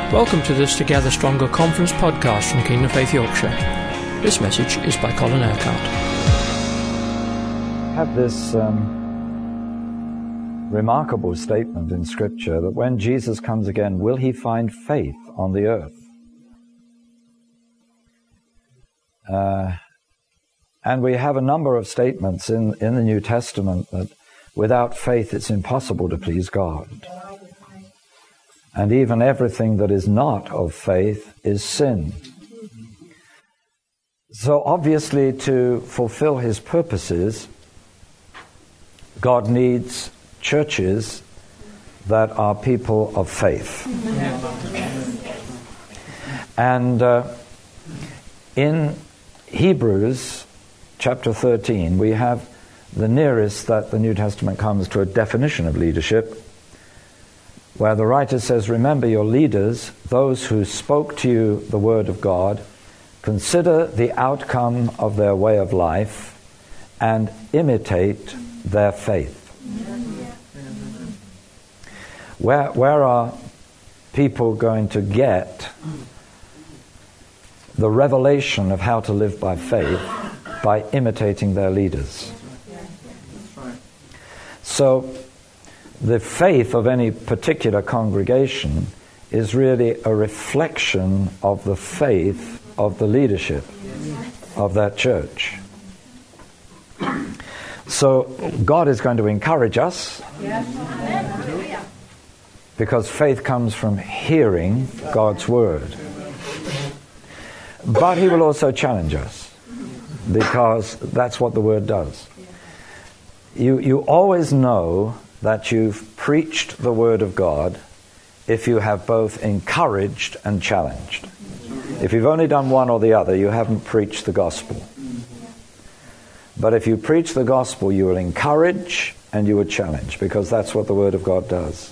Welcome to this Together Stronger Conference podcast from Kingdom Faith Yorkshire. This message is by Colin Urquhart. I have this remarkable statement in Scripture that when Jesus comes again, will he find faith on the earth? And we have a number of statements in the New Testament that without faith it's impossible to please God. And even everything that is not of faith is sin. So obviously, to fulfill his purposes, God needs churches that are people of faith. And in Hebrews chapter 13, we have the nearest that the New Testament comes to a definition of leadership, where the writer says, "Remember your leaders, those who spoke to you the word of God. Consider the outcome of their way of life and imitate their faith." Where are people going to get the revelation of how to live by faith? By imitating their leaders. So the faith of any particular congregation is really a reflection of the faith of the leadership of that church. So God is going to encourage us, because faith comes from hearing God's word. But he will also challenge us, because that's what the word does. You always know that you've preached the word of God if you have both encouraged and challenged. If you've only done one or the other, you haven't preached the gospel. But if you preach the gospel, you will encourage and you will challenge, because that's what the word of God does.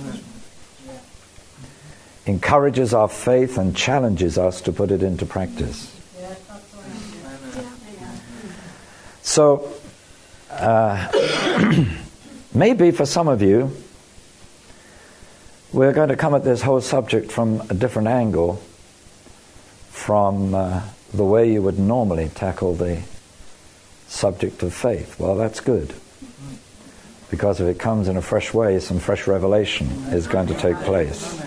Encourages our faith and challenges us to put it into practice. So, maybe for some of you, we're going to come at this whole subject from a different angle from the way you would normally tackle the subject of faith. Well, that's good, because if it comes in a fresh way, some fresh revelation is going to take place.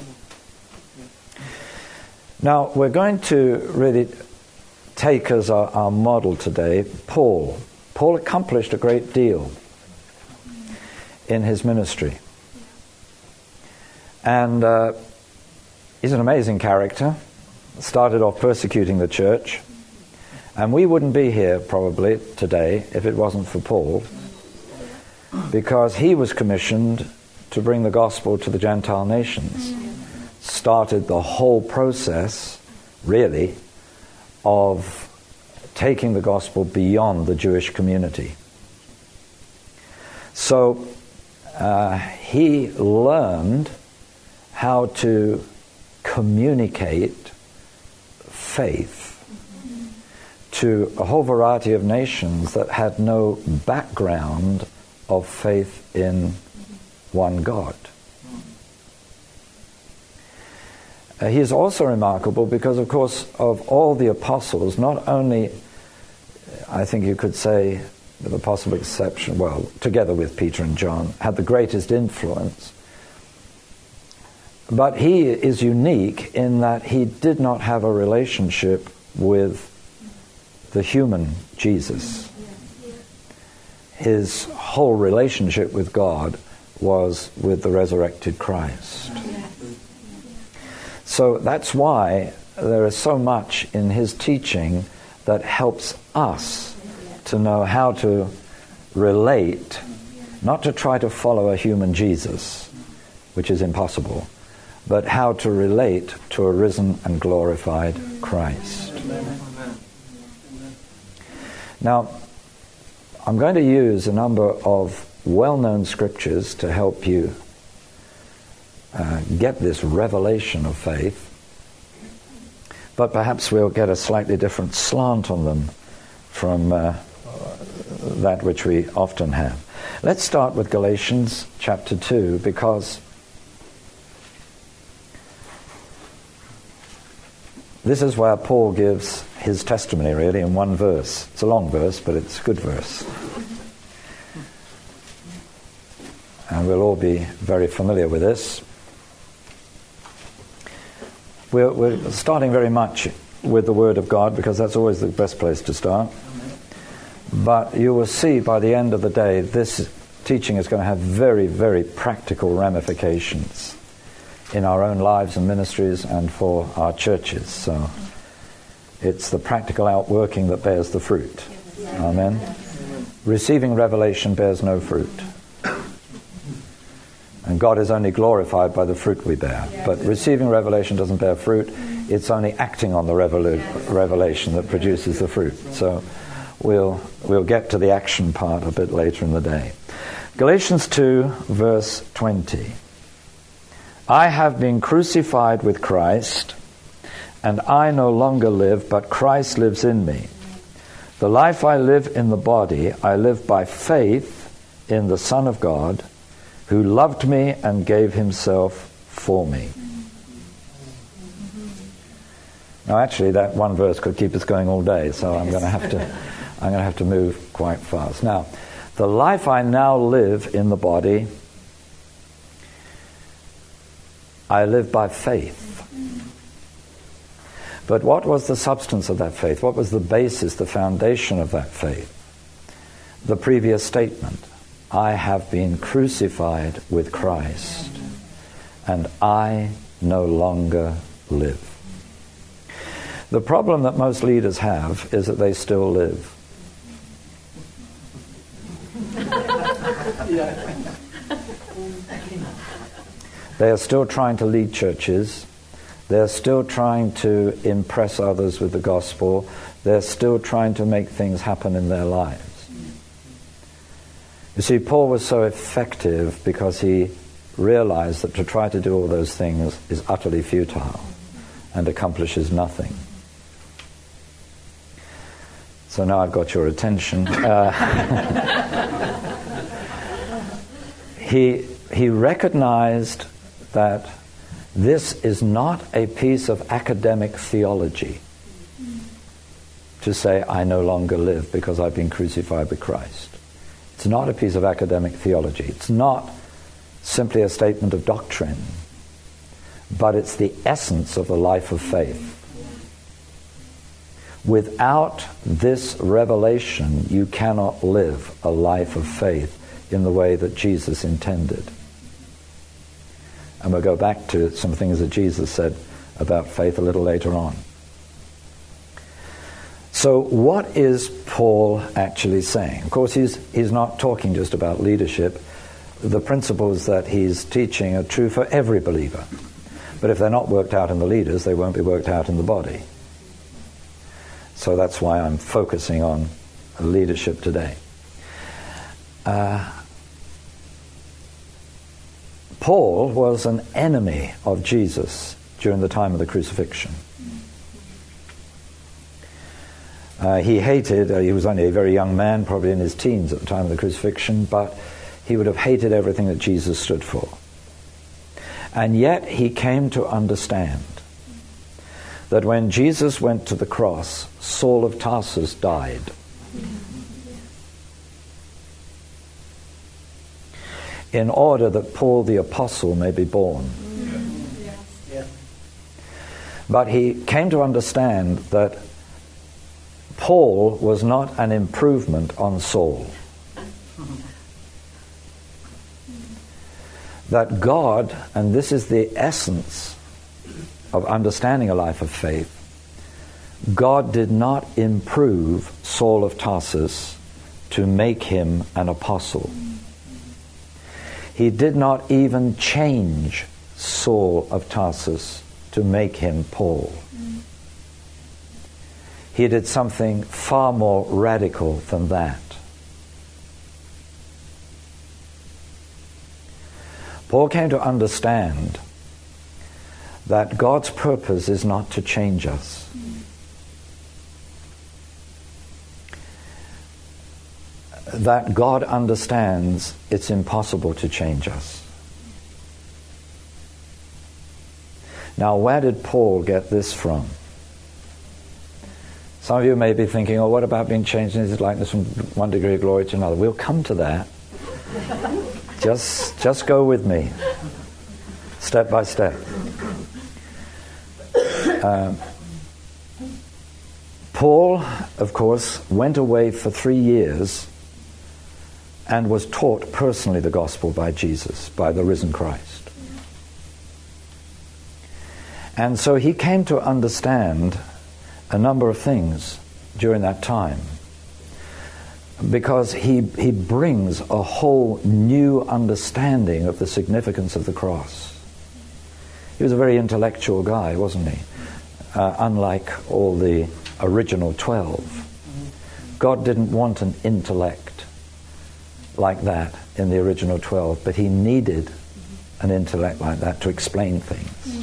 Now, we're going to really take as our model today Paul. Paul accomplished a great deal in his ministry. And he's an amazing character. Started off persecuting the church. And we wouldn't be here probably today if it wasn't for Paul, because he was commissioned to bring the gospel to the Gentile nations. Started the whole process, really, of taking the gospel beyond the Jewish community. So he learned how to communicate faith to a whole variety of nations that had no background of faith in one God. He is also remarkable because, of course, of all the apostles, not only, I think you could say, with a possible exception, well, together with Peter and John, had the greatest influence. But he is unique in that he did not have a relationship with the human Jesus. His whole relationship with God was with the resurrected Christ. So that's why there is so much in his teaching that helps us to know how to relate, not to try to follow a human Jesus, which is impossible, but how to relate to a risen and glorified Christ. Now, I'm going to use a number of well-known scriptures to help you get this revelation of faith, but perhaps we'll get a slightly different slant on them from that which we often have. Let's start with Galatians chapter 2, because This is where Paul gives his testimony, really, in one verse. It's a long verse, but it's a good verse. And we'll all be very familiar with this. We're starting very much with the Word of God, because that's always the best place to start. But you will see by the end of the day, this teaching is going to have very, very practical ramifications in our own lives and ministries and for our churches. So it's the practical outworking that bears the fruit. Amen. Receiving revelation bears no fruit. And God is only glorified by the fruit we bear. But receiving revelation doesn't bear fruit. It's only acting on the revelation that produces the fruit. So we'll get to the action part a bit later in the day. Galatians 2, verse 20. I have been crucified with Christ, and I no longer live, but Christ lives in me. The life I live in the body, I live by faith in the Son of God, who loved me and gave himself for me. Now, actually, that one verse could keep us going all day, so I'm going to have to move quite fast. Now, the life I now live in the body, I live by faith. But what was the substance of that faith? What was the basis, the foundation of that faith? The previous statement. I have been crucified with Christ, and I no longer live. The problem that most leaders have is that they still live. They are still trying to lead churches. They're still trying to impress others with the gospel. They're still trying to make things happen in their lives. You see, Paul was so effective because he realized that to try to do all those things is utterly futile and accomplishes nothing. So now I've got your attention. He recognized that this is not a piece of academic theology to say, I no longer live because I've been crucified with Christ. It's not a piece of academic theology. It's not simply a statement of doctrine, but it's the essence of the life of faith. Without this revelation, you cannot live a life of faith in the way that Jesus intended. And we'll go back to some things that Jesus said about faith a little later on. So what is Paul actually saying? Of course, he's not talking just about leadership. The principles that he's teaching are true for every believer. But if they're not worked out in the leaders, they won't be worked out in the body. So that's why I'm focusing on leadership today. Paul was an enemy of Jesus during the time of the crucifixion. He hated, he was only a very young man, probably in his teens at the time of the crucifixion, but he would have hated everything that Jesus stood for. And yet he came to understand that when Jesus went to the cross, Saul of Tarsus died. In order that Paul the Apostle may be born. But he came to understand that Paul was not an improvement on Saul. That God, and this is the essence of understanding a life of faith, God did not improve Saul of Tarsus to make him an apostle. He did not even change Saul of Tarsus to make him Paul. He did something far more radical than that. Paul came to understand that God's purpose is not to change us. That God understands it's impossible to change us. Now, where did Paul get this from? Some of you may be thinking, oh, what about being changed in his likeness from one degree of glory to another? We'll come to that. Just go with me, step by step. Paul, of course, went away for 3 years and was taught personally the gospel by Jesus, by the risen Christ. And so he came to understand a number of things during that time, because he brings a whole new understanding of the significance of the cross. He was a very intellectual guy, wasn't he? Unlike all the original 12. God didn't want an intellect like that in the original 12, but he needed an intellect like that to explain things.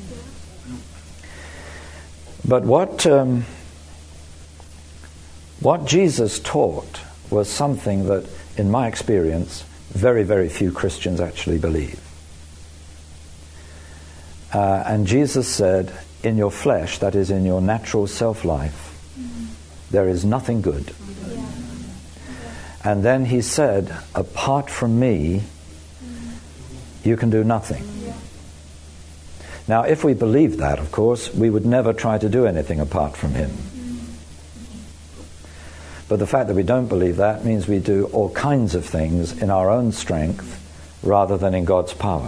But what Jesus taught was something that, in my experience, very, very few Christians actually believe. And Jesus said, in your flesh, that is in your natural self-life, there is nothing good. And then he said, apart from me, you can do nothing. Now, if we believed that, of course, we would never try to do anything apart from him. But the fact that we don't believe that means we do all kinds of things in our own strength rather than in God's power.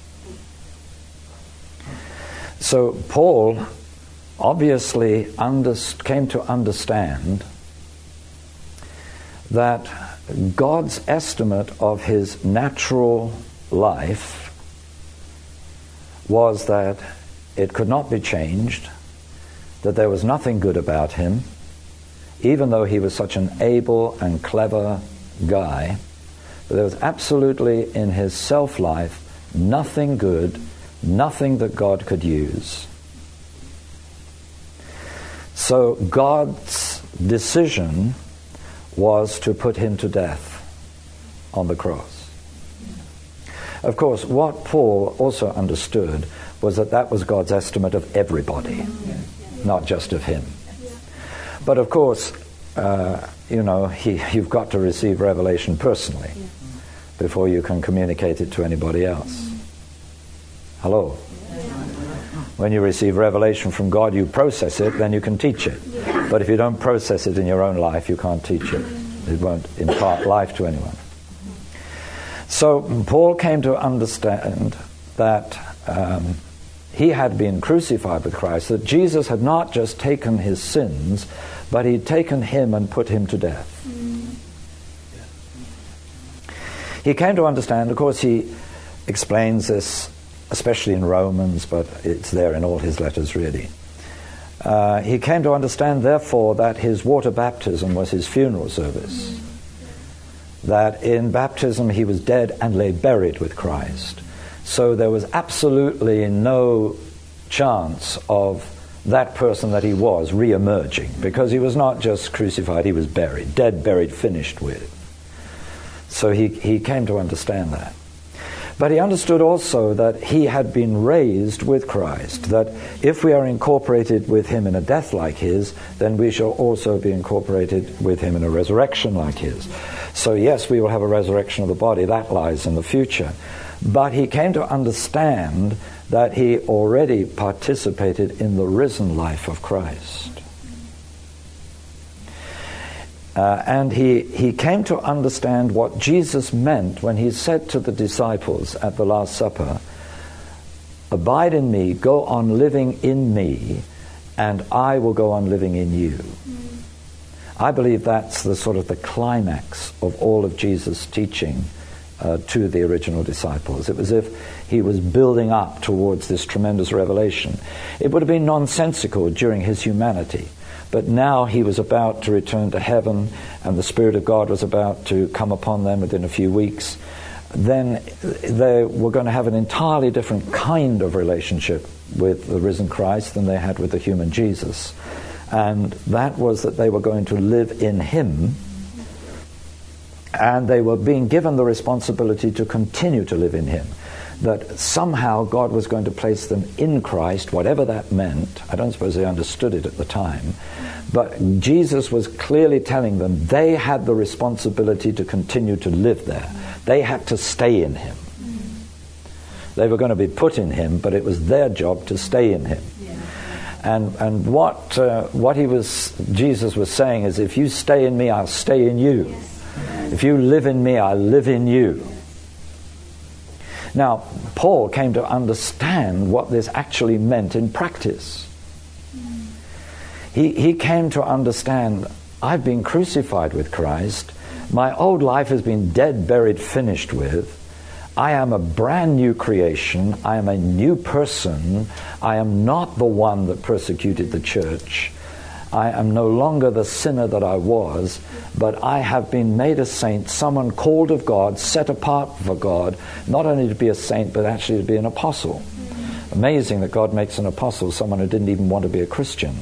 So Paul obviously came to understand that God's estimate of his natural life was that it could not be changed, that there was nothing good about him, even though he was such an able and clever guy, but there was absolutely in his self-life nothing good, nothing that God could use. So God's decision was to put him to death on the cross. Of course, what Paul also understood was that that was God's estimate of everybody, not just of him. But of course, you've got to receive revelation personally before you can communicate it to anybody else. Hello? When you receive revelation from God, you process it, then you can teach it. But if you don't process it in your own life, you can't teach it. It won't impart life to anyone. So Paul came to understand that he had been crucified with Christ, that Jesus had not just taken his sins, but he'd taken him and put him to death. He came to understand, of course, he explains this, especially in Romans, but it's there in all his letters really. He came to understand, therefore, that his water baptism was his funeral service. That in baptism he was dead and lay buried with Christ. So there was absolutely no chance of that person that he was re-emerging, because he was not just crucified, he was buried, dead, buried, finished with. So he came to understand that. But he understood also that he had been raised with Christ, that if we are incorporated with him in a death like his, then we shall also be incorporated with him in a resurrection like his. So yes, we will have a resurrection of the body, that lies in the future. But he came to understand that he already participated in the risen life of Christ. And he came to understand what Jesus meant when he said to the disciples at the Last Supper, "Abide in me, go on living in me, and I will go on living in you." I believe that's the sort of the climax of all of Jesus' teaching to the original disciples. It was as if he was building up towards this tremendous revelation. It would have been nonsensical during his humanity, but now he was about to return to heaven and the Spirit of God was about to come upon them within a few weeks. Then they were going to have an entirely different kind of relationship with the risen Christ than they had with the human Jesus. And that was that they were going to live in him, and they were being given the responsibility to continue to live in him. that somehow God was going to place them in Christ, whatever that meant. I don't suppose they understood it at the time. But Jesus was clearly telling them they had the responsibility to continue to live there. They had to stay in him. They were going to be put in him, but it was their job to stay in him. And what Jesus was saying is, if you stay in me, I'll stay in you. If you live in me, I'll live in you. Now, Paul came to understand what this actually meant in practice. He came to understand, I've been crucified with Christ. My old life has been dead, buried, finished with. I am a brand new creation. I am a new person. I am not the one that persecuted the church. I am no longer the sinner that I was, but I have been made a saint, someone called of God, set apart for God, not only to be a saint, but actually to be an apostle. Amazing that God makes an apostle someone who didn't even want to be a Christian.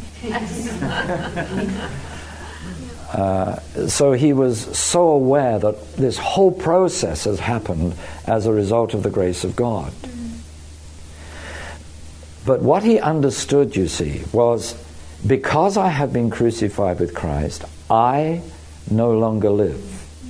So he was so aware that this whole process has happened as a result of the grace of God. But what he understood, you see, was because I have been crucified with Christ, I no longer live.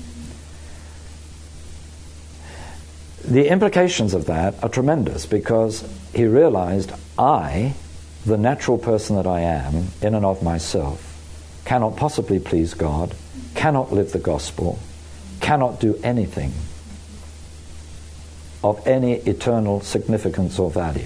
The implications of that are tremendous, because he realized I, the natural person that I am, in and of myself, cannot possibly please God, cannot live the gospel, cannot do anything of any eternal significance or value.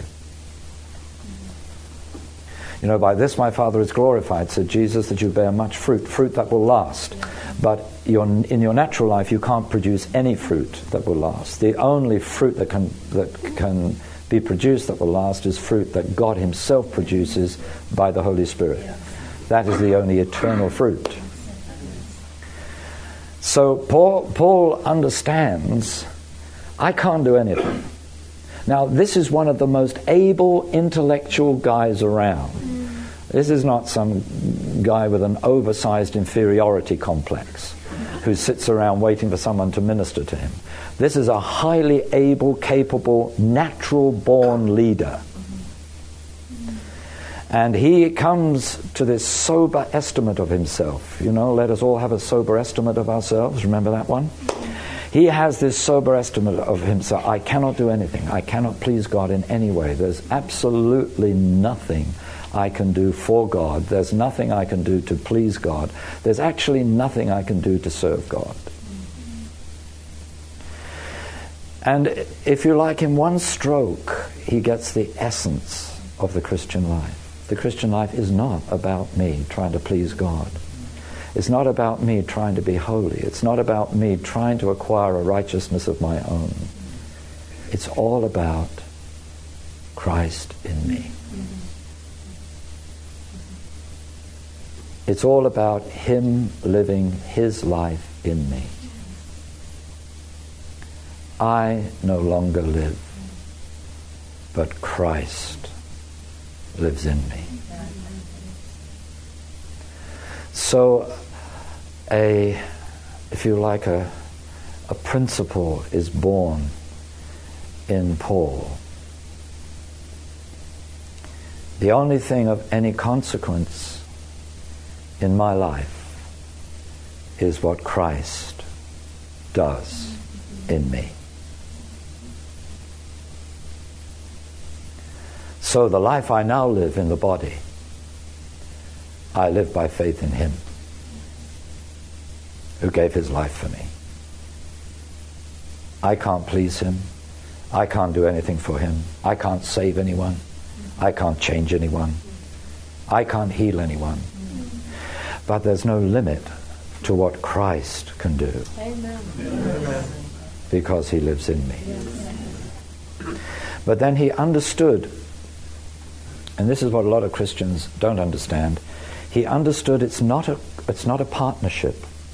You know, by this my Father is glorified, said Jesus, that you bear much fruit, fruit that will last. But in your natural life you can't produce any fruit that will last. The only fruit that can be produced that will last is fruit that God himself produces by the Holy Spirit. That is the only eternal fruit. So Paul understands, I can't do anything. Now, this is one of the most able intellectual guys around. This is not some guy with an oversized inferiority complex who sits around waiting for someone to minister to him. This is a highly able, capable, natural-born leader. And he comes to this sober estimate of himself. You know, let us all have a sober estimate of ourselves. Remember that one? He has this sober estimate of himself. I cannot do anything. I cannot please God in any way. There's absolutely nothing I can do for God. There's nothing I can do to please God. There's actually nothing I can do to serve God. And if you like, in one stroke, he gets the essence of the Christian life. The Christian life is not about me trying to please God. It's not about me trying to be holy. It's not about me trying to acquire a righteousness of my own. It's all about Christ in me. It's all about him living his life in me. I no longer live, but Christ lives in me. So if you like, a principle is born in Paul. The only thing of any consequence in my life is what Christ does in me. So the life I now live in the body, I live by faith in him who gave his life for me. I can't please him. I can't do anything for him. I can't save anyone. I can't change anyone. I can't heal anyone. But there's no limit to what Christ can do. Amen. Because he lives in me. But then he understood, and this is what a lot of Christians don't understand, he understood it's not a partnership.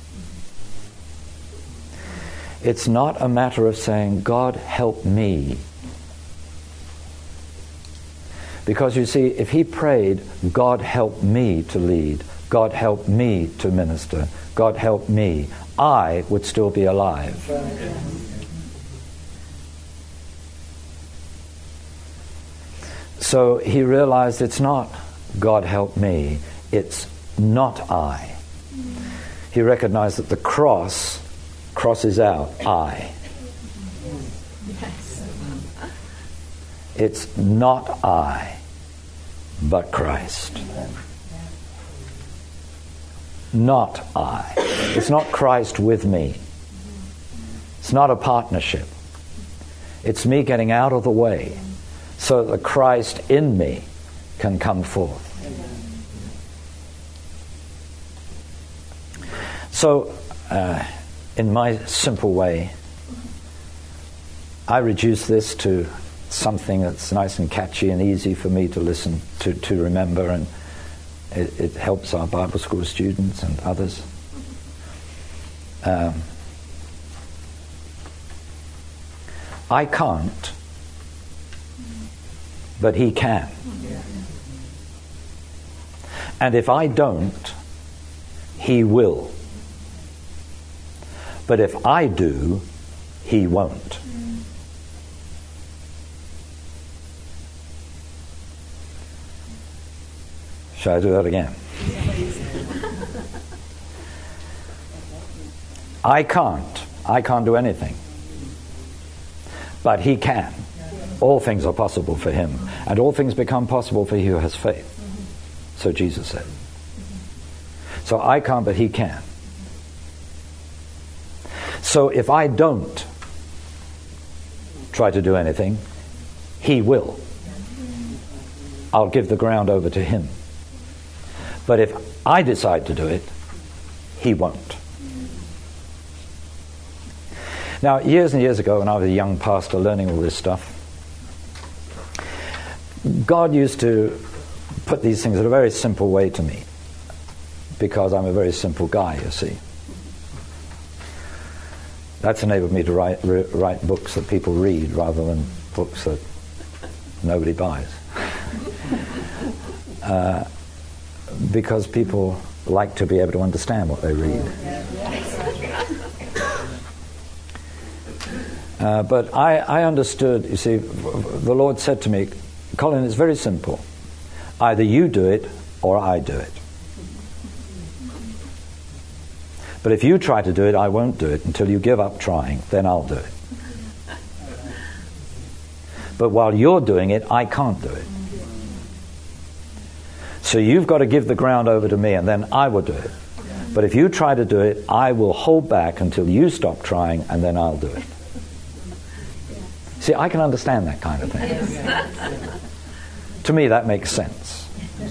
It's not a matter of saying, God help me. Because you see, if he prayed, God help me to lead, God help me to minister, God help me, I would still be alive. So he realized it's not God help me, it's not I. He recognized that the cross crosses out I. It's not I, but Christ. Not I. It's not Christ with me. It's not a partnership. It's me getting out of the way so that the Christ in me can come forth. So, in my simple way, I reduce this to something that's nice and catchy and easy for me to listen to remember, and it helps our Bible school students and others. I can't, but he can. And if I don't, he will. But if I do, he won't. Shall I do that again? I can't do anything. But he can. All things are possible for him. And all things become possible for he who has faith. So Jesus said. So I can't, but he can. So if I don't try to do anything, he will. I'll give the ground over to him. But if I decide to do it, he won't. Now, years and years ago, when I was a young pastor learning all this stuff, God used to put these things in a very simple way to me, because I'm a very simple guy, you see. That's enabled me to write books that people read rather than books that nobody buys. Because people like to be able to understand what they read. But I understood, you see, the Lord said to me, Colin, it's very simple. Either you do it or I do it. But if you try to do it, I won't do it until you give up trying, then I'll do it. But while you're doing it, I can't do it. So you've got to give the ground over to me, and then I will do it. But if you try to do it, I will hold back until you stop trying, and then I'll do it. See, I can understand that kind of thing. To me, that makes sense.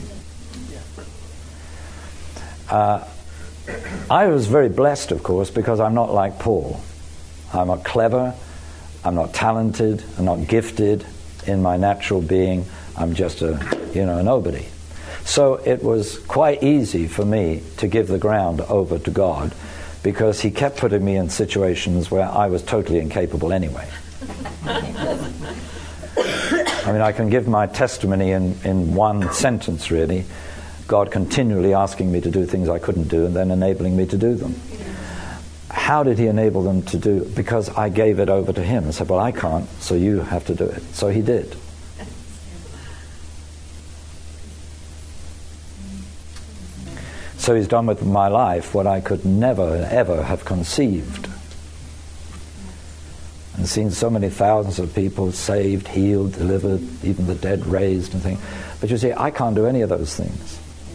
I was very blessed, of course, because I'm not like Paul. I'm not clever, I'm not talented, I'm not gifted in my natural being. I'm just a nobody. So it was quite easy for me to give the ground over to God, because he kept putting me in situations where I was totally incapable anyway. I mean, I can give my testimony in one sentence, really. God continually asking me to do things I couldn't do and then enabling me to do them. How did he enable them to do? Because I gave it over to him and said, well, I can't, so you have to do it. So he did. So he's done with my life what I could never, ever have conceived. And seen so many thousands of people saved, healed, delivered, even the dead raised and things. But you see, I can't do any of those things.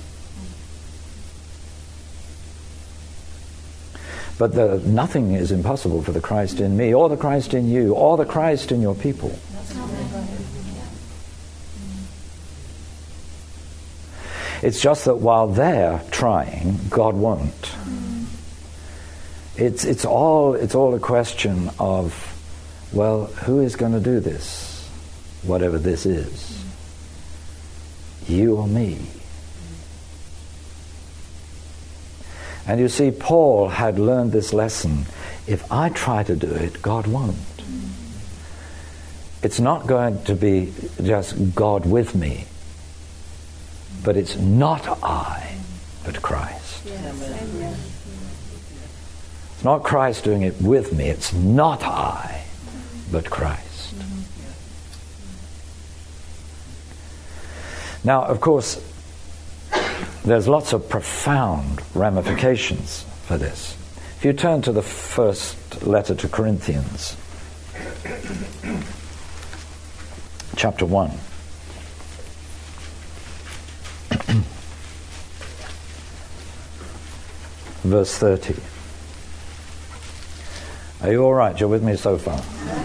But nothing is impossible for the Christ in me, or the Christ in you, or the Christ in your people. It's just that while they're trying, God won't. It's all a question of, well, who is going to do this, whatever this is? You or me? And you see, Paul had learned this lesson. If I try to do it, God won't. It's not going to be just God with me, but it's not I, but Christ. Yes. It's not Christ doing it with me. It's not I, but Christ. Now, of course, there's lots of profound ramifications for this. If you turn to the first letter to Corinthians, chapter 1. Verse 30. Are you all right? You're with me so far?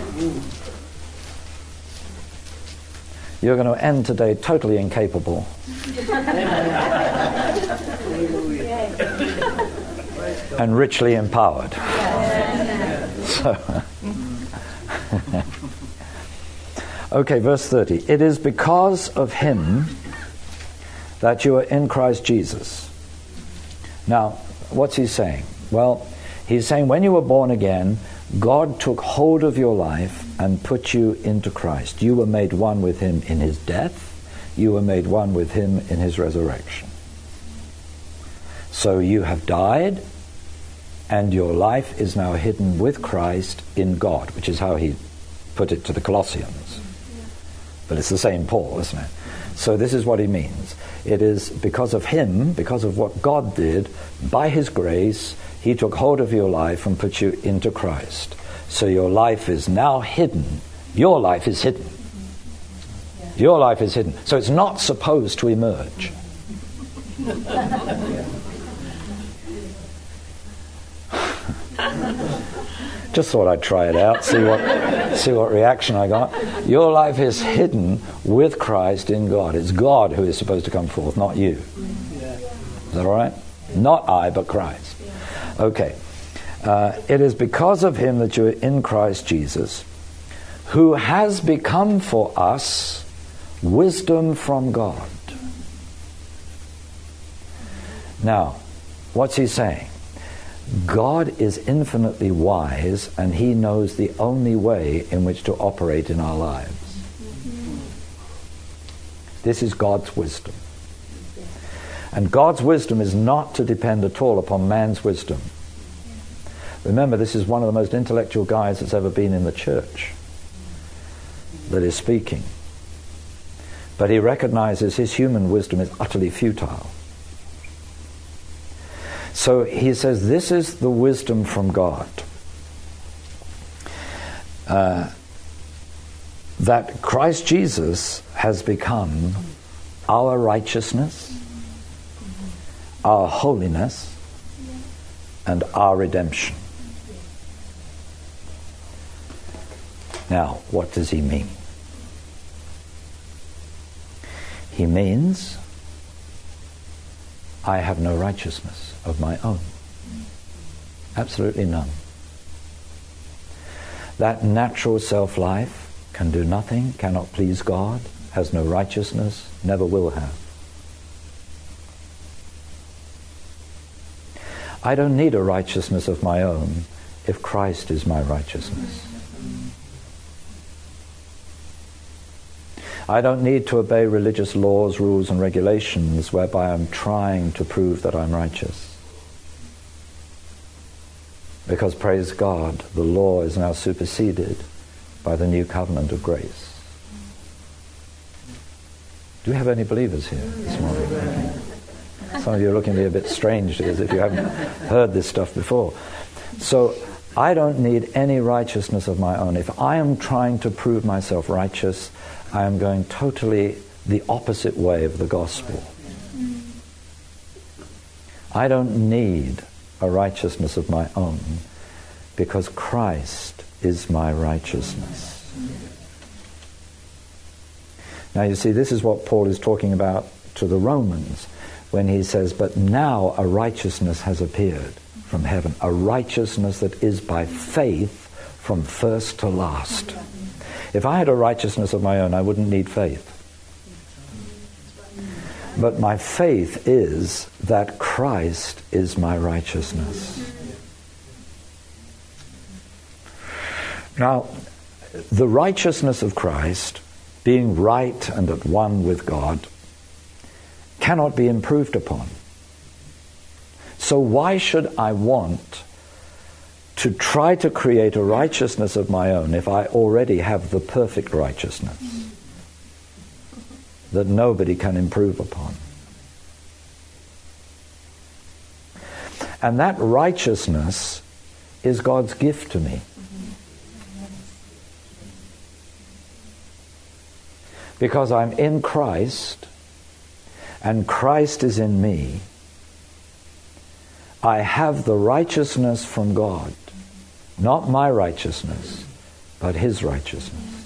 You're going to end today totally incapable. And richly empowered. So, okay, verse 30. It is because of him that you are in Christ Jesus. Now, what's he saying? Well, he's saying when you were born again, God took hold of your life and put you into Christ. You were made one with him in his death. You were made one with him in his resurrection. So you have died, and your life is now hidden with Christ in God, which is how he put it to the Colossians. But it's the same Paul, isn't it? So this is what he means. It is because of him, because of what God did, by his grace, he took hold of your life and put you into Christ. So your life is now hidden. Your life is hidden. Your life is hidden. So it's not supposed to emerge. Just thought I'd try it out, see what reaction I got. Your life is hidden with Christ in God. It's God who is supposed to come forth, not you. Is that all right? Not I, but Christ. Okay. It is because of him that you are in Christ Jesus, who has become for us wisdom from God. Now, what's he saying? God is infinitely wise, and he knows the only way in which to operate in our lives. This is God's wisdom. And God's wisdom is not to depend at all upon man's wisdom. Remember, this is one of the most intellectual guys that's ever been in the church that is speaking. But he recognizes his human wisdom is utterly futile. So he says, this is the wisdom from God. That Christ Jesus has become our righteousness, our holiness, and our redemption. Now, what does he mean? He means I have no righteousness of my own. Absolutely none. That natural self-life can do nothing, cannot please God, has no righteousness, never will have. I don't need a righteousness of my own if Christ is my righteousness. I don't need to obey religious laws, rules, and regulations whereby I'm trying to prove that I'm righteous. Because, praise God, the law is now superseded by the new covenant of grace. Do we have any believers here this morning? Okay. Some of you are looking at me a bit strange as if you haven't heard this stuff before. So, I don't need any righteousness of my own. If I am trying to prove myself righteous, I am going totally the opposite way of the gospel. I don't need a righteousness of my own because Christ is my righteousness. Now you see, this is what Paul is talking about to the Romans when he says, but now a righteousness has appeared from heaven, a righteousness that is by faith from first to last. If I had a righteousness of my own, I wouldn't need faith. But my faith is that Christ is my righteousness. Now, the righteousness of Christ, being right and at one with God, cannot be improved upon. So why should I want to try to create a righteousness of my own if I already have the perfect righteousness? that nobody can improve upon. And that righteousness is God's gift to me. Because I'm in Christ, and Christ is in me, I have the righteousness from God. Not my righteousness, but His righteousness.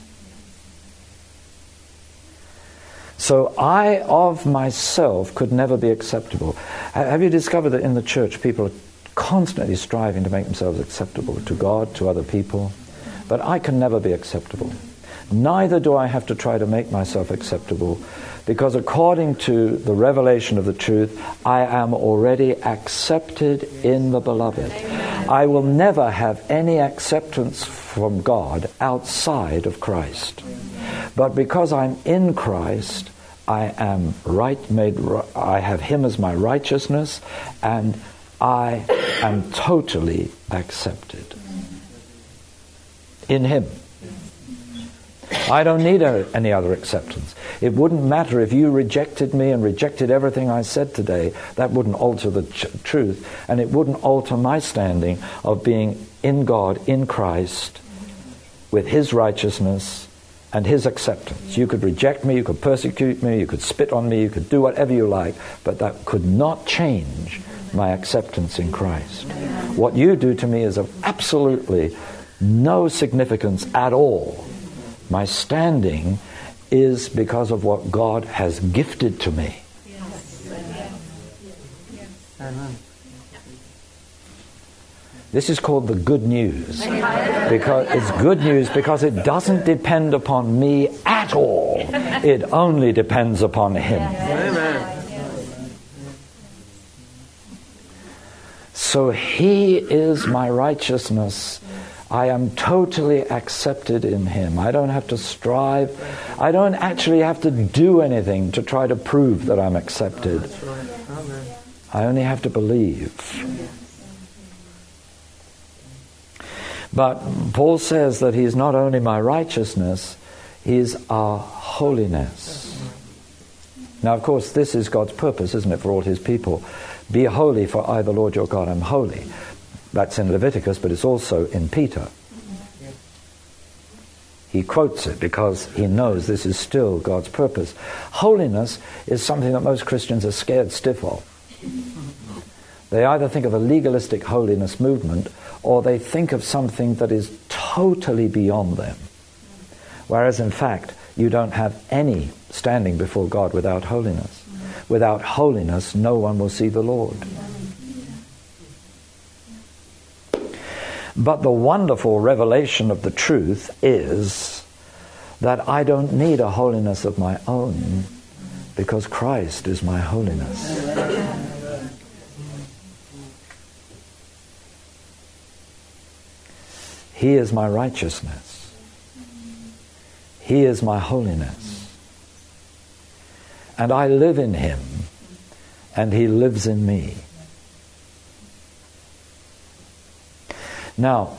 So I of myself could never be acceptable. Have you discovered that in the church people are constantly striving to make themselves acceptable to God, to other people? But I can never be acceptable. Neither do I have to try to make myself acceptable, because according to the revelation of the truth, I am already accepted in the Beloved. I will never have any acceptance from God outside of Christ. But because I'm in Christ, I am I have Him as my righteousness, and I am totally accepted in Him. I don't need any other acceptance. It wouldn't matter if you rejected me and rejected everything I said today. That wouldn't alter the truth, and it wouldn't alter my standing of being in God, in Christ, with His righteousness and His acceptance. You could reject me, you could persecute me, you could spit on me, you could do whatever you like, but that could not change my acceptance in Christ. What you do to me is of absolutely no significance at all. My standing is because of what God has gifted to me. This is called the good news. Because it's good news because it doesn't depend upon me at all. It only depends upon Him. So He is my righteousness. I am totally accepted in Him. I don't have to strive. I don't actually have to do anything to try to prove that I'm accepted. I only have to believe. But Paul says that He's not only my righteousness, He's our holiness. Now, of course, this is God's purpose, isn't it, for all His people? Be holy, for I, the Lord your God, am holy. That's in Leviticus, but it's also in Peter. He quotes it because he knows this is still God's purpose. Holiness is something that most Christians are scared stiff of. They either think of a legalistic holiness movement, or they think of something that is totally beyond them. Whereas in fact, you don't have any standing before God without holiness. Without holiness, no one will see the Lord. But the wonderful revelation of the truth is that I don't need a holiness of my own, because Christ is my holiness. He is my righteousness. He is my holiness. And I live in Him, and He lives in me. Now,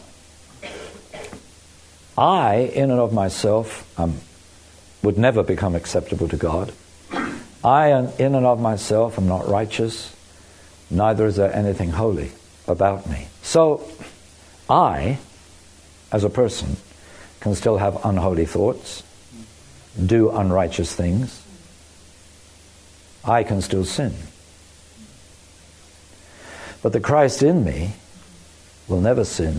I, in and of myself, would never become acceptable to God. I, in and of myself, am not righteous. Neither is there anything holy about me. So, I, as a person, can still have unholy thoughts, do unrighteous things. I can still sin. But the Christ in me will never sin.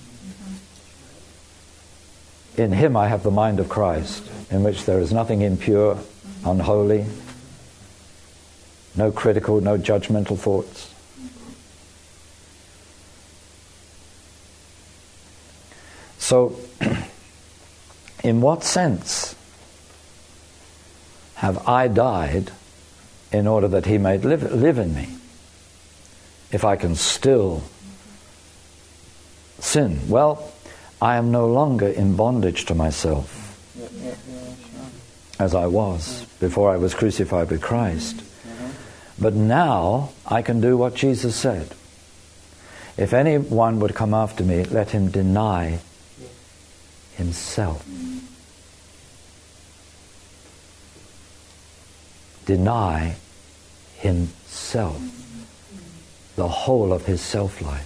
In Him I have the mind of Christ, in which there is nothing impure, unholy, no critical, no judgmental thoughts. So, in what sense have I died in order that He may live in me? If I can still sin. Well, I am no longer in bondage to myself as I was before I was crucified with Christ. But now I can do what Jesus said. If anyone would come after me, let him deny himself. deny himself, the whole of his self-life.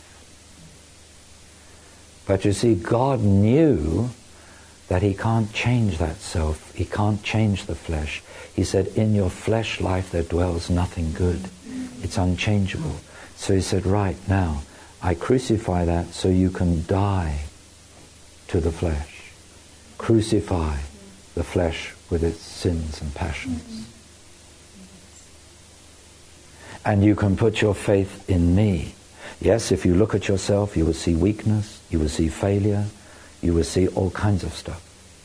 But you see, God knew that he can't change that self. He can't change the flesh. He said, in your flesh life there dwells nothing good. It's unchangeable. So he said, right now, I crucify that so you can die to the flesh. Crucify the flesh with its sins and passions. And you can put your faith in me. Yes, if you look at yourself, you will see weakness, you will see failure, you will see all kinds of stuff.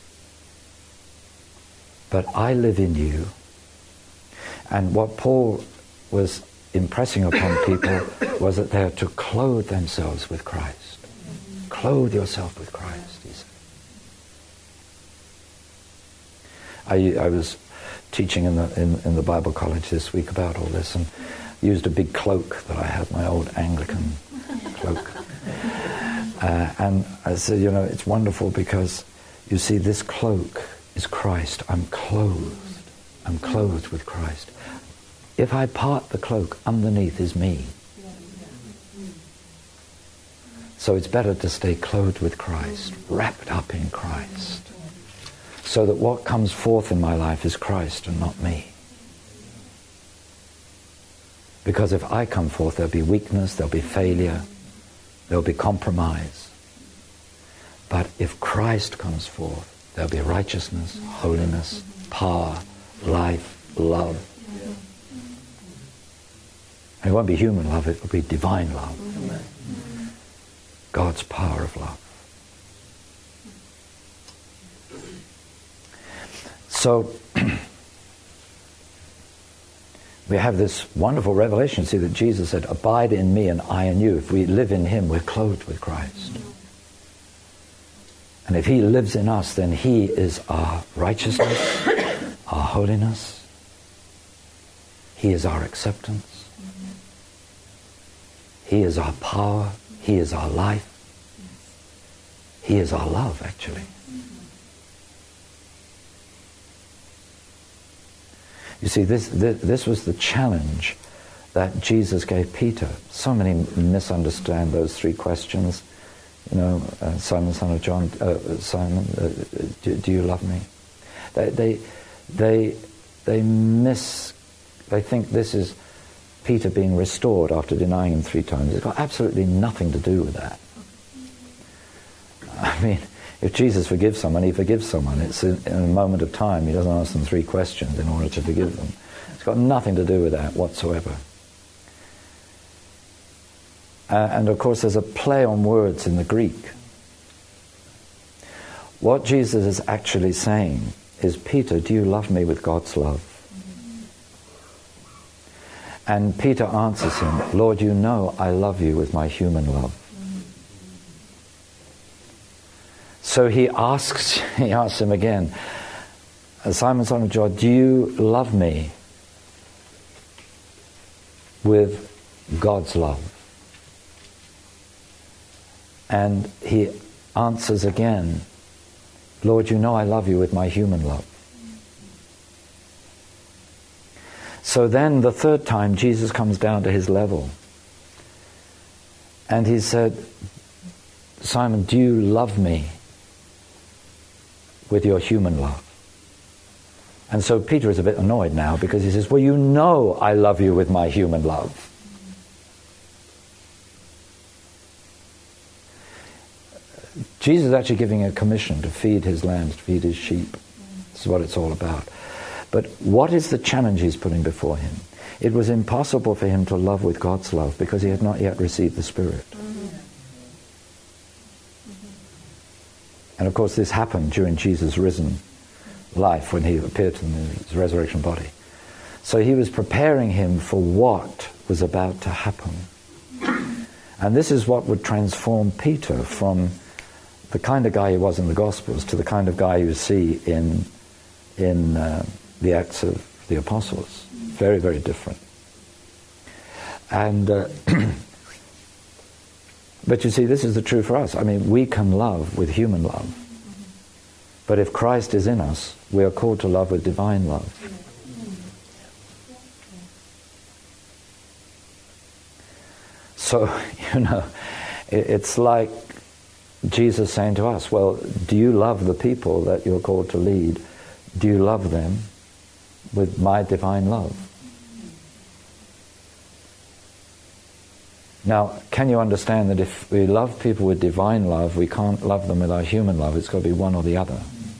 But I live in you. And what Paul was impressing upon people was that they are to clothe themselves with Christ. Clothe yourself with Christ, he said. I was teaching in the Bible college this week about all this, and used a big cloak that I had, my old Anglican cloak. And I said, you know, it's wonderful because, you see, this cloak is Christ. I'm clothed. I'm clothed with Christ. If I part the cloak, underneath is me. So it's better to stay clothed with Christ, wrapped up in Christ, so that what comes forth in my life is Christ and not me. Because if I come forth, there'll be weakness, there'll be failure, there'll be compromise. But if Christ comes forth, there'll be righteousness, holiness, power, life, love. And it won't be human love, it will be divine love. God's power of love. So, we have this wonderful revelation, see, that Jesus said, abide in me and I in you. If we live in him, we're clothed with Christ. And if he lives in us, then he is our righteousness, our holiness. He is our acceptance. He is our power. He is our life. He is our love, actually. You see, this was the challenge that Jesus gave Peter. So many misunderstand those three questions. You know, Simon, son of John, Simon, do you love me? They think this is Peter being restored after denying him 3 times. It's got absolutely nothing to do with that. I mean, if Jesus forgives someone, he forgives someone. It's in a moment of time. He doesn't ask them 3 questions in order to forgive them. It's got nothing to do with that whatsoever. And of course, there's a play on words in the Greek. What Jesus is actually saying is, Peter, do you love me with God's love? And Peter answers him, Lord, you know I love you with my human love. So he asks him again, Simon, son of John, do you love me with God's love? And he answers again, Lord, you know I love you with my human love. So then the 3rd time, Jesus comes down to his level. And he said, Simon, do you love me with your human love? And so Peter is a bit annoyed now because he says, well, you know I love you with my human love. Jesus is actually giving a commission to feed his lambs, to feed his sheep. This is what it's all about. But what is the challenge he's putting before him? It was impossible for him to love with God's love because he had not yet received the Spirit. And of course this happened during Jesus' risen life when he appeared to them in his resurrection body. So he was preparing him for what was about to happen. And this is what would transform Peter from the kind of guy he was in the Gospels to the kind of guy you see in the Acts of the Apostles. Very, very different. And but you see, this is the truth for us. I mean, we can love with human love. But if Christ is in us, we are called to love with divine love. So, it's like Jesus saying to us, well, do you love the people that you're called to lead? Do you love them with my divine love? Now, can you understand that if we love people with divine love, we can't love them with our human love? It's got to be one or the other.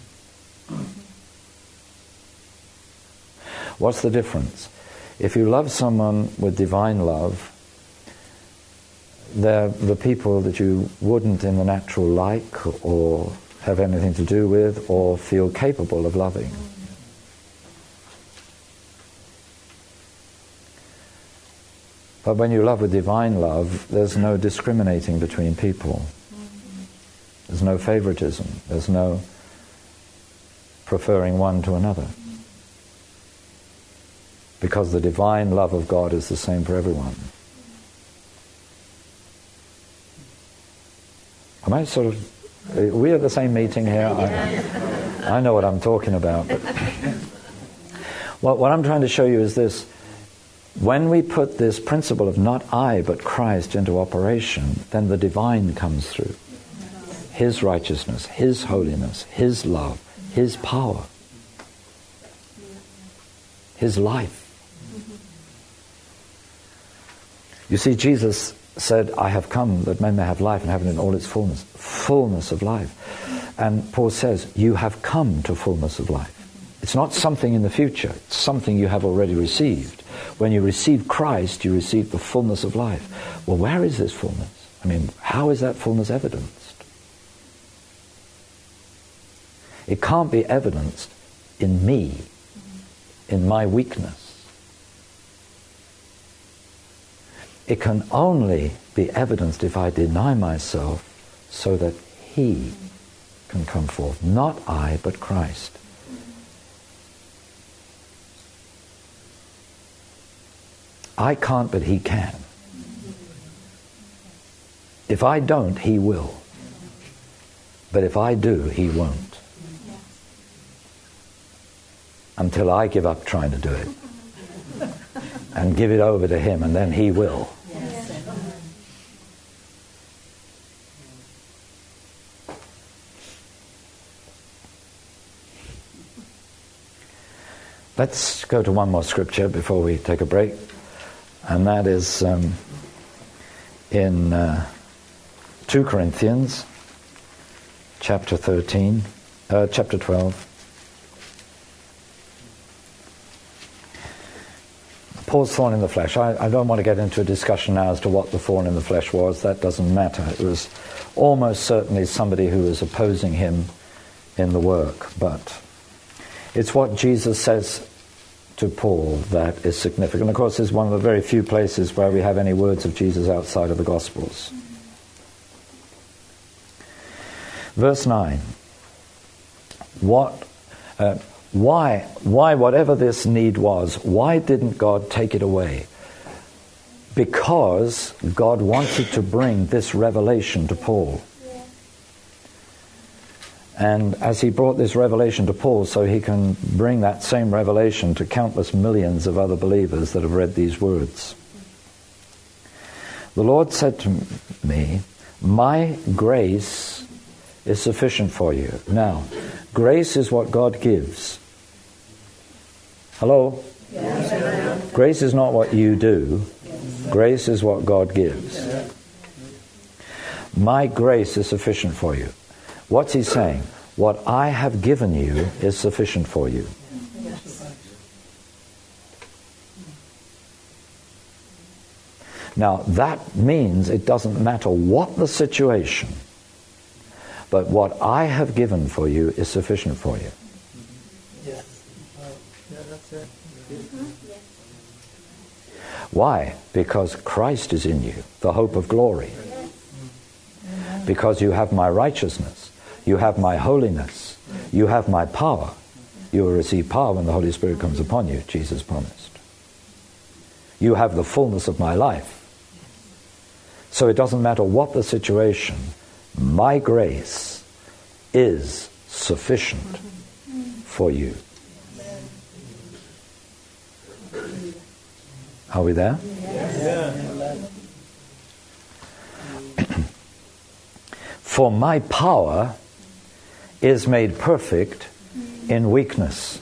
What's the difference? If you love someone with divine love, they're the people that you wouldn't in the natural like or have anything to do with or feel capable of loving. But when you love with divine love, there's no discriminating between people. There's no favoritism. There's no preferring one to another. Because the divine love of God is the same for everyone. Am I sort of... Are we at the same meeting here? I know what I'm talking about. But what I'm trying to show you is this. When we put this principle of not I but Christ into operation, then the divine comes through. His righteousness, His holiness, His love, His power, His life. You see, Jesus said, I have come that men may have life and have it in all its fullness. Fullness of life. And Paul says, you have come to fullness of life. It's not something in the future. It's something you have already received. When you receive Christ, you receive the fullness of life. Well, where is this fullness? I mean, how is that fullness evidenced? It can't be evidenced in me, in my weakness. It can only be evidenced if I deny myself so that He can come forth. Not I, but Christ. I can't, but He can. If I don't, He will. But if I do, He won't. Until I give up trying to do it. And give it over to Him, and then He will. Let's go to one more scripture before we take a break. And that is in 2 Corinthians chapter 12. Paul's thorn in the flesh. I don't want to get into a discussion now as to what the thorn in the flesh was. That doesn't matter. It was almost certainly somebody who was opposing him in the work. But it's what Jesus says to Paul that is significant. Of course, it's one of the very few places where we have any words of Jesus outside of the Gospels. Verse 9. Why, whatever this need was, why didn't God take it away? Because God wanted to bring this revelation to Paul. And as He brought this revelation to Paul, so He can bring that same revelation to countless millions of other believers that have read these words. The Lord said to me, my grace is sufficient for you. Now, grace is what God gives. Hello? Yes. Grace is not what you do. Grace is what God gives. My grace is sufficient for you. What's He saying? What I have given you is sufficient for you. Now, that means it doesn't matter what the situation, but what I have given for you is sufficient for you. Why? Because Christ is in you, the hope of glory. Because you have my righteousness, you have my holiness, you have my power. You will receive power when the Holy Spirit comes upon you, Jesus promised. You have the fullness of my life. So it doesn't matter what the situation, my grace is sufficient for you. Are we there? Yes. For my power is made perfect in weakness.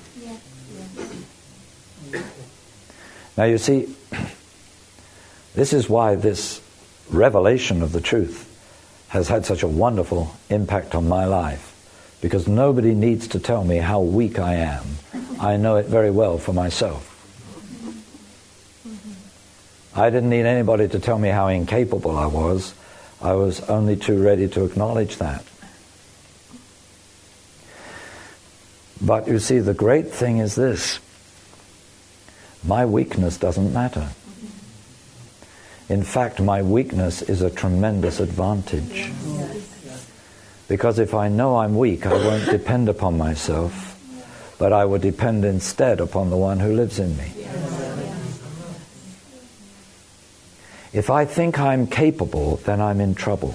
Now you see, this is why this revelation of the truth has had such a wonderful impact on my life. Because nobody needs to tell me how weak I am. I know it very well for myself. I didn't need anybody to tell me how incapable I was. I was only too ready to acknowledge that. But you see, the great thing is this. My weakness doesn't matter. In fact, my weakness is a tremendous advantage. Because if I know I'm weak, I won't depend upon myself, but I will depend instead upon the one who lives in me. If I think I'm capable, then I'm in trouble.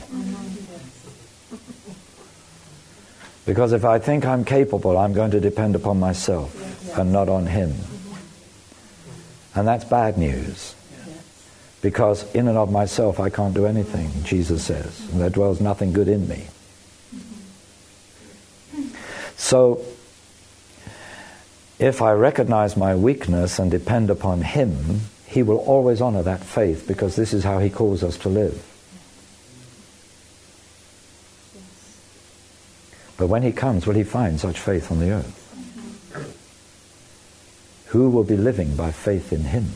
Because if I think I'm capable, I'm going to depend upon myself and not on him. And that's bad news. Because in and of myself I can't do anything, Jesus says. And there dwells nothing good in me. So, if I recognize my weakness and depend upon him, he will always honor that faith, because this is how he calls us to live. But when he comes, will he find such faith on the earth? Who will be living by faith in him?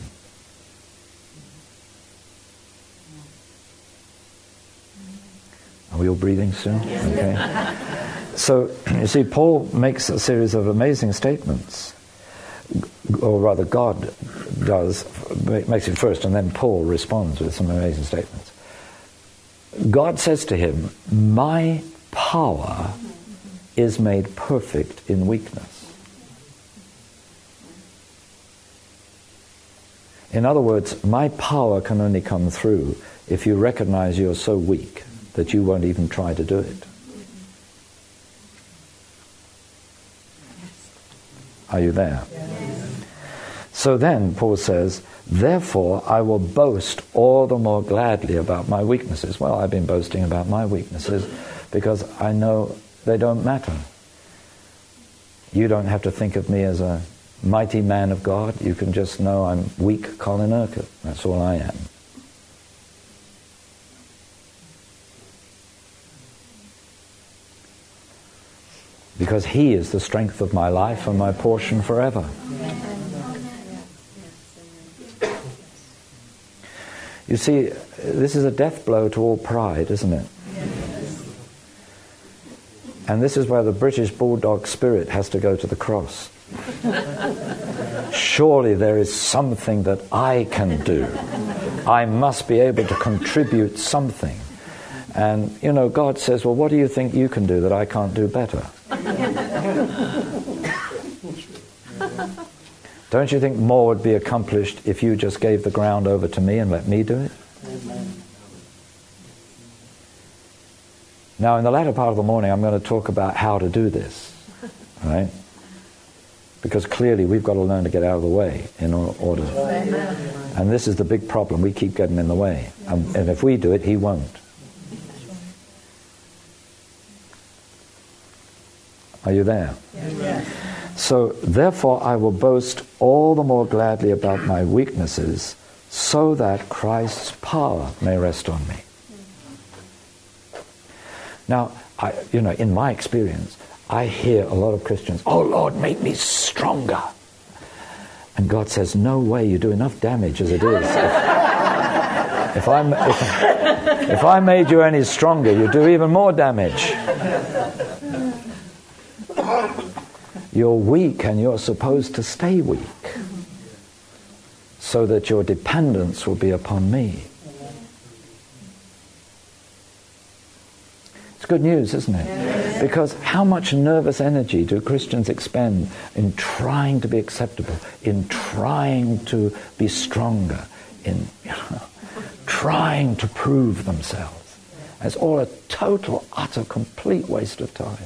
Are we all breathing soon? Okay. So, you see, Paul makes a series of amazing statements. Or rather, God makes it first, and then Paul responds with some amazing statements. God says to him, my power is made perfect in weakness. In other words, my power can only come through if you recognize you're so weak that you won't even try to do it. Are you there? Yes. So then, Paul says, therefore I will boast all the more gladly about my weaknesses. Well, I've been boasting about my weaknesses because I know they don't matter. You don't have to think of me as a mighty man of God. You can just know I'm weak Colin Urquhart. That's all I am. Because he is the strength of my life and my portion forever. You see, this is a death blow to all pride, isn't it? And this is where the British bulldog spirit has to go to the cross. Surely there is something that I can do. I must be able to contribute something. And, you know, God says, well, what do you think you can do that I can't do better? Don't you think more would be accomplished if you just gave the ground over to me and let me do it? Amen. Now, in the latter part of the morning, I'm going to talk about how to do this, right? Because clearly we've got to learn to get out of the way in order. Amen. And this is the big problem. We keep getting in the way. And if we do it, he won't. Are you there? Yes. So, therefore I will boast all the more gladly about my weaknesses, so that Christ's power may rest on me. Now, in my experience, I hear a lot of Christians, oh Lord, make me stronger. And God says, no way, you do enough damage as it is. If I made you any stronger, you'd do even more damage. You're weak and you're supposed to stay weak so that your dependence will be upon me. It's good news, isn't it? Because how much nervous energy do Christians expend in trying to be acceptable, in trying to be stronger, in trying to prove themselves? It's all a total, utter, complete waste of time.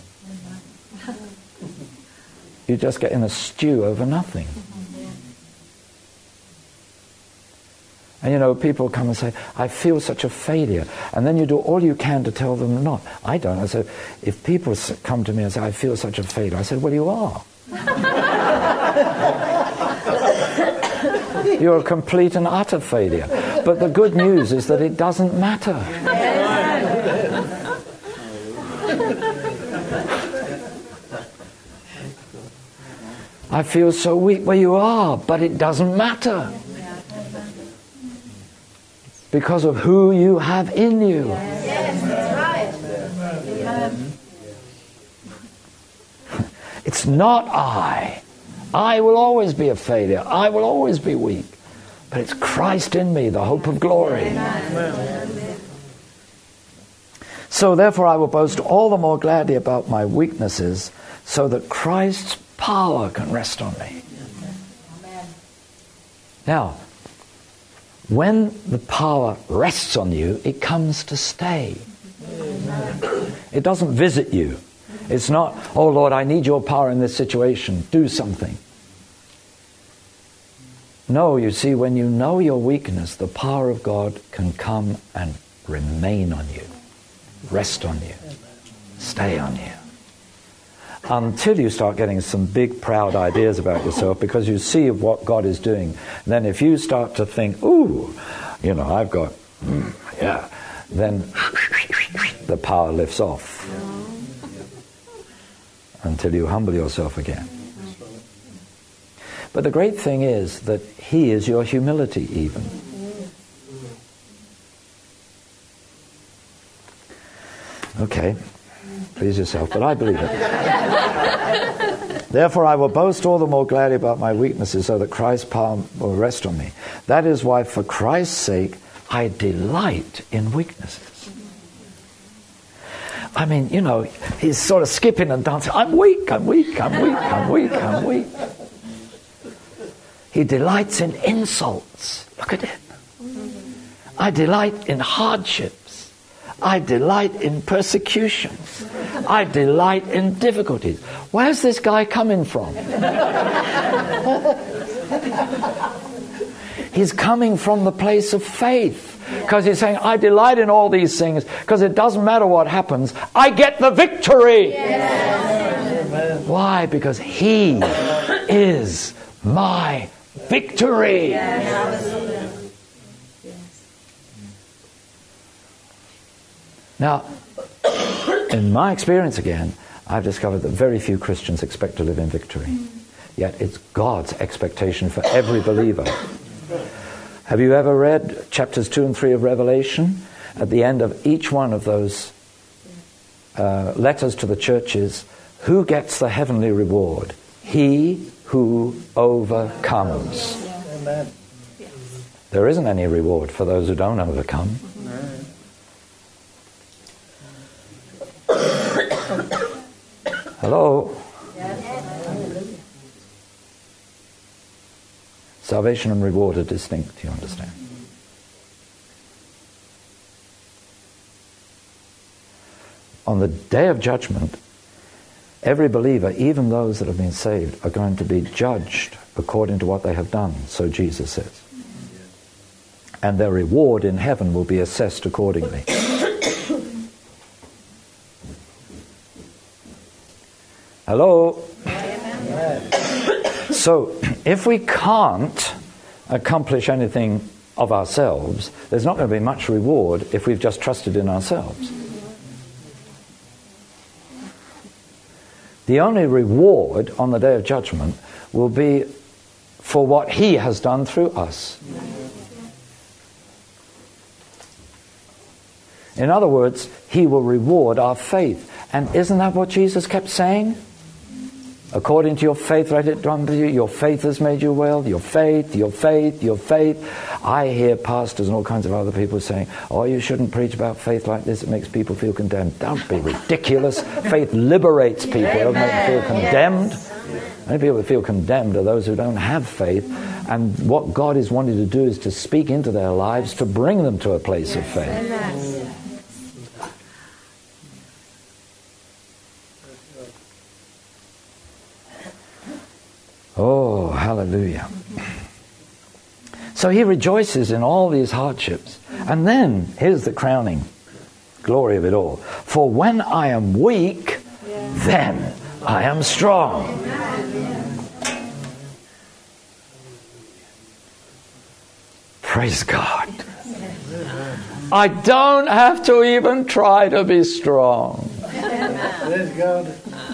You just get in a stew over nothing. And people come and say, I feel such a failure. And then you do all you can to tell them not. I don't. I said, if people come to me and say, I feel such a failure, I said, well, you are. You're a complete and utter failure. But the good news is that it doesn't matter. I feel so weak. Well, you are, but it doesn't matter. Because of who you have in you. Yes, that's right. It's not I. I will always be a failure. I will always be weak. But it's Christ in me, the hope of glory. So therefore I will boast all the more gladly about my weaknesses, so that Christ's power can rest on me. Now, when the power rests on you, it comes to stay. It doesn't visit you. It's not, oh Lord, I need your power in this situation. Do something. No, you see, when you know your weakness, the power of God can come and remain on you, rest on you, stay on you. Until you start getting some big, proud ideas about yourself, because you see what God is doing. And then if you start to think, ooh, I've got, then the power lifts off. Until you humble yourself again. But the great thing is that He is your humility even. Okay, please yourself, but I believe it. Therefore I will boast all the more gladly about my weaknesses, so that Christ's power will rest on me. That is why, for Christ's sake, I delight in weaknesses. I mean, he's sort of skipping and dancing. I'm weak, I'm weak, I'm weak, I'm weak, I'm weak. He delights in insults. Look at it. I delight in hardships. I delight in persecutions. I delight in difficulties. Where's this guy coming from? He's coming from the place of faith. Because he's saying, I delight in all these things, because it doesn't matter what happens, I get the victory. Yes. Why? Because He is my victory. Yes. Now, in my experience again, I've discovered that very few Christians expect to live in victory. Yet it's God's expectation for every believer. Have you ever read chapters 2 and 3 of Revelation? At the end of each one of those letters to the churches, who gets the heavenly reward? He who overcomes. Amen. There isn't any reward for those who don't overcome. Hello? Salvation and reward are distinct, you understand? On the day of judgment, every believer, even those that have been saved, are going to be judged according to what they have done, so Jesus says. And their reward in heaven will be assessed accordingly. Hello? So, if we can't accomplish anything of ourselves, there's not going to be much reward if we've just trusted in ourselves. The only reward on the day of judgment will be for what He has done through us. In other words, He will reward our faith. And isn't that what Jesus kept saying? According to your faith, let it done to you. Your faith has made you well. Your faith, your faith, your faith. I hear pastors and all kinds of other people saying, oh, you shouldn't preach about faith like this. It makes people feel condemned. Don't be ridiculous. Faith liberates people. It doesn't make them feel condemned. Only people that feel condemned are those who don't have faith. And what God is wanting to do is to speak into their lives to bring them to a place of faith. So he rejoices in all these hardships. And then, here's the crowning glory of it all. For when I am weak, then I am strong. Praise God. I don't have to even try to be strong. Praise God.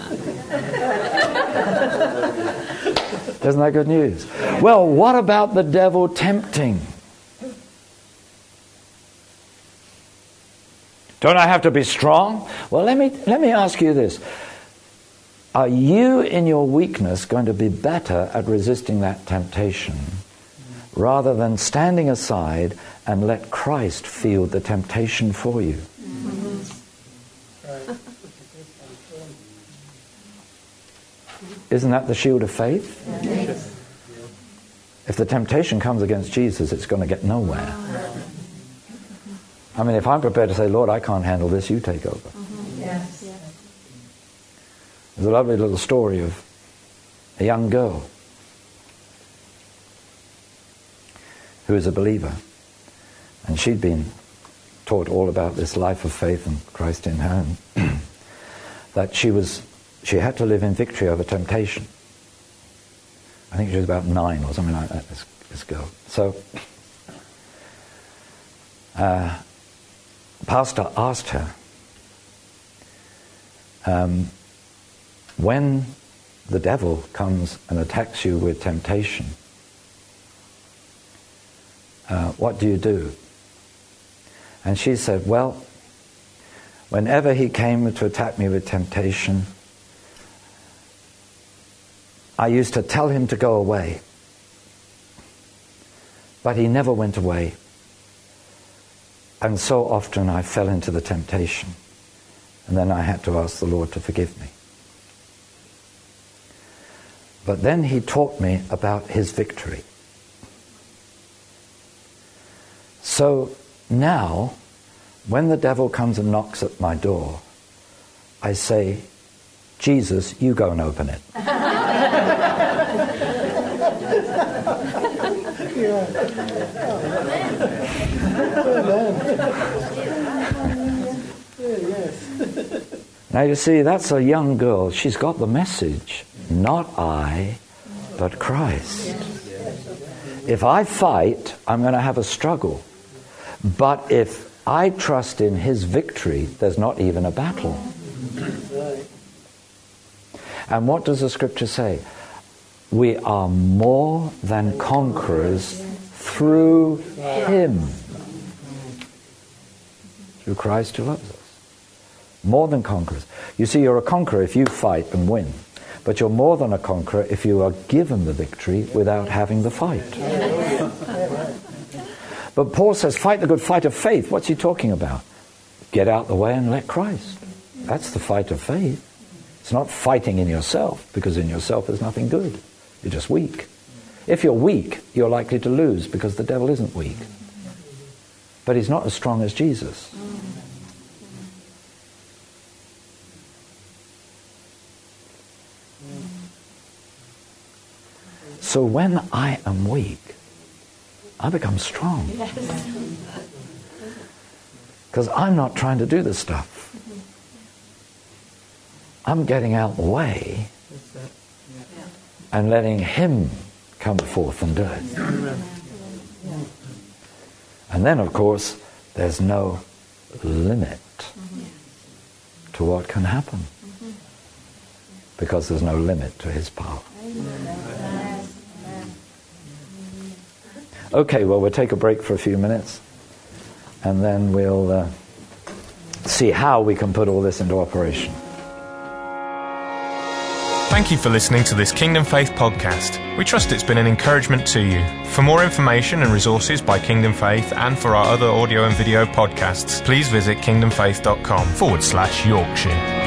Isn't that good news? Well, what about the devil tempting? Don't I have to be strong? Well, let me ask you this. Are you in your weakness going to be better at resisting that temptation rather than standing aside and let Christ field the temptation for you? Isn't that the shield of faith? Yes. If the temptation comes against Jesus, it's going to get nowhere. I mean, if I'm prepared to say, Lord, I can't handle this, you take over. Yes. There's a lovely little story of a young girl who is a believer. And she'd been taught all about this life of faith and Christ in her. And that she had to live in victory over temptation. I think she was about 9 or something like that, this girl. So, pastor asked her, when the devil comes and attacks you with temptation, what do you do? And she said, well, whenever he came to attack me with temptation, I used to tell him to go away. But he never went away. And so often I fell into the temptation. And then I had to ask the Lord to forgive me. But then he taught me about his victory. So now, when the devil comes and knocks at my door, I say, Jesus, you go and open it. Now you see, that's a young girl. She's got the message. Not I, but Christ. If I fight, I'm going to have a struggle. But if I trust in his victory, there's not even a battle. And what does the scripture say? We are more than conquerors through him. Through Christ who loves us. More than conquerors. You see, you're a conqueror if you fight and win. But you're more than a conqueror if you are given the victory without having the fight. But Paul says, fight the good fight of faith. What's he talking about? Get out the way and let Christ. That's the fight of faith. It's not fighting in yourself, because in yourself there's nothing good. You're just weak. If you're weak, you're likely to lose, because the devil isn't weak. But he's not as strong as Jesus. So when I am weak, I become strong. Because I'm not trying to do this stuff. I'm getting out the way and letting him come forth and do it. And then, of course, there's no limit to what can happen. Because there's no limit to his power. Okay, well, we'll take a break for a few minutes, and then we'll see how we can put all this into operation. Thank you for listening to this Kingdom Faith podcast. We trust it's been an encouragement to you. For more information and resources by Kingdom Faith, and for our other audio and video podcasts, please visit kingdomfaith.com/Yorkshire.